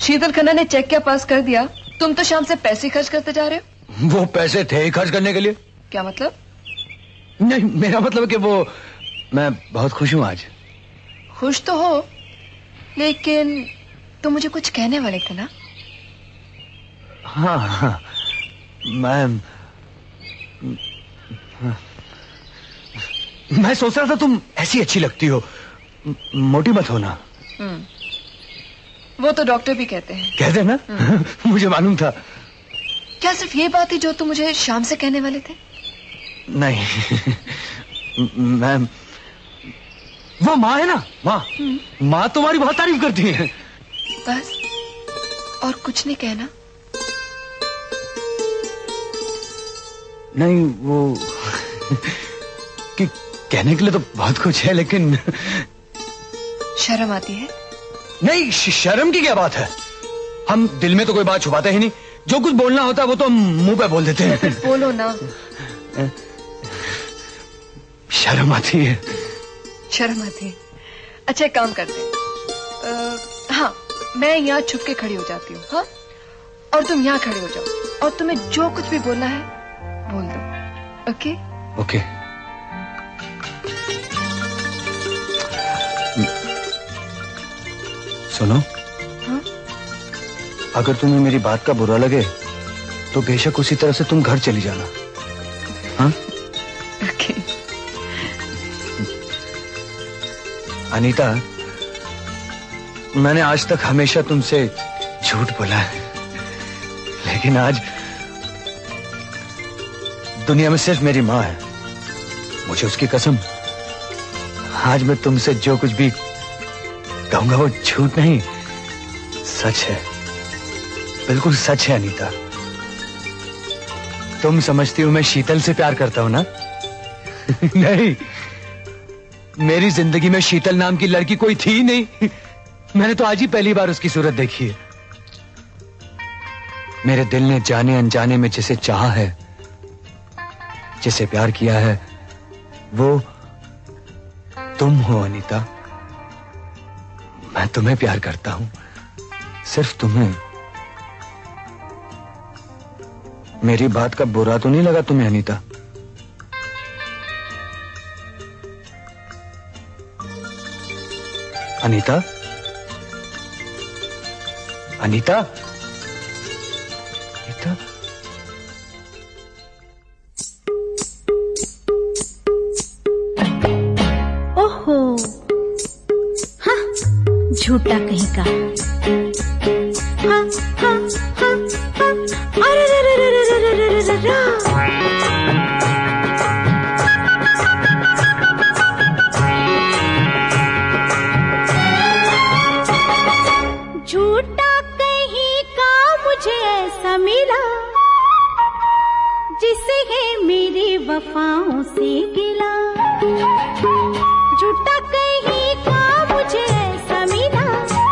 शीतल खन्ना ने चेक क्या पास कर दिया, तुम तो शाम से पैसे खर्च करते जा रहे हो। वो पैसे थे ही खर्च करने के लिए। क्या मतलब? नहीं, मेरा मतलब कि वो, मैं बहुत खुश हूँ आज। खुश तो हो, लेकिन तुम मुझे कुछ कहने वाले थे ना? हाँ, मैं सोच रहा था तुम ऐसी अच्छी लगती हो, मोटी मत होना। वो तो डॉक्टर भी कहते हैं। कहते हैं ना? मुझे मालूम था। क्या सिर्फ ये बात थी जो तुम मुझे शाम से कहने वाले थे? नहीं, मैं, वो माँ है ना, माँ तुम्हारी बहुत तारीफ करती है। बस, और कुछ नहीं कहना? नहीं, वो कि कहने के लिए तो बहुत कुछ है, लेकिन शर्म आती है? नहीं, शर्म की क्या बात है। हम दिल में तो कोई बात छुपाते ही नहीं। जो कुछ बोलना होता है वो तो हम मुंह पे बोल देते हैं। बोलो ना। शर्म आती है। शर्म आती है। अच्छा, एक काम करते हैं। हाँ, मैं यहाँ छुप के खड़ी हो जाती हूँ, हाँ? और तुम यहाँ खड़े हो जाओ, और तुम्हें जो कुछ भी बोलना है बोल दो। ओके? ओके। सुनो, हाँ? अगर तुम्हें मेरी बात का बुरा लगे तो बेशक उसी तरह से तुम घर चली जाना, हाँ? ओके। अनीता, मैंने आज तक हमेशा तुमसे झूठ बोला है, लेकिन आज दुनिया में सिर्फ मेरी माँ है। मुझे उसकी कसम, आज मैं तुमसे जो कुछ भी कहूंगा वो झूठ नहीं, सच है। बिल्कुल सच है अनीता। तुम समझती हो मैं शीतल से प्यार करता हूं ना? नहीं, मेरी जिंदगी में शीतल नाम की लड़की कोई थी ही नहीं। मैंने तो आज ही पहली बार उसकी सूरत देखी है। मेरे दिल ने जाने अनजाने में जिसे चाहा है, जिसे प्यार किया है, वो तुम हो अनीता। मैं तुम्हें प्यार करता हूं, सिर्फ तुम्हें। मेरी बात का बुरा तो नहीं लगा तुम्हें अनीता? अनीता, अनीता, अनीता। ओहो, हाँ, झूठा कहीं का। हाँ, हाँ, हाँ, हाँ, अरे रे रे रे रे रे रे रे रे। झूठा कहीं का मुझे ऐसा मिला, जिसे है मेरी वफाओं से गिला। झूठा कहीं का मुझे ऐसा मिला,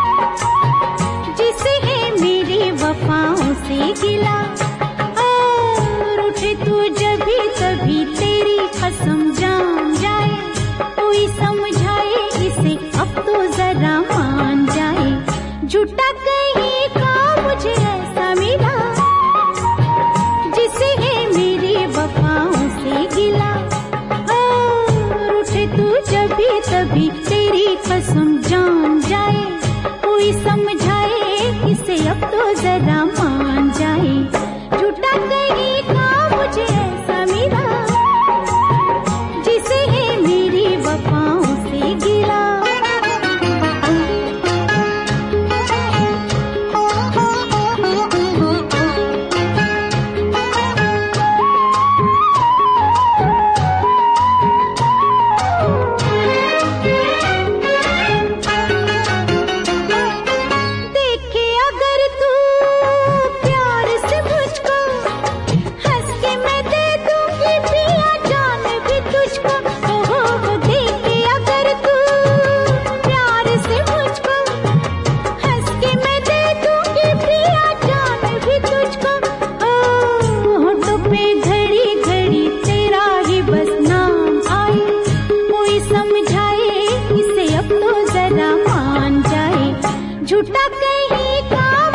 जिसे है मेरी वफाओं से गिला। और उठे तू जब भी तभी तेरी कसम जान जाए, कोई समझाए इसे अब तो जरा मान जाए। झूठा कहीं का मुझे ऐसा मिला, जिसे है मेरी वफाओं से गिला। और उठे तू जब भी तभी तेरी कसम जान जाए, कोई समझाए इसे अब तो जरा मान जाए। झूठा कहीं का मुझे ऐसा मिला, जिसे है मेरी वफाओं से गिला। झूठा कहीं का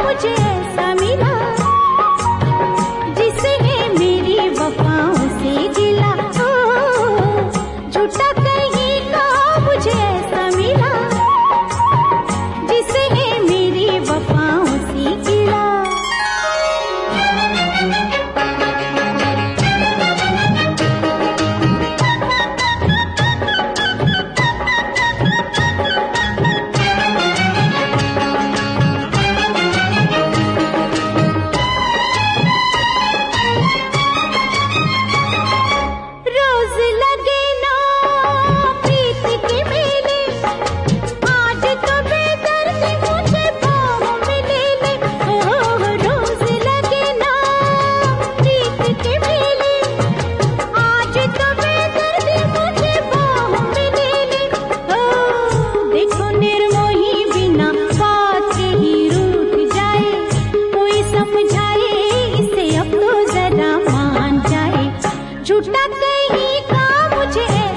का मुझे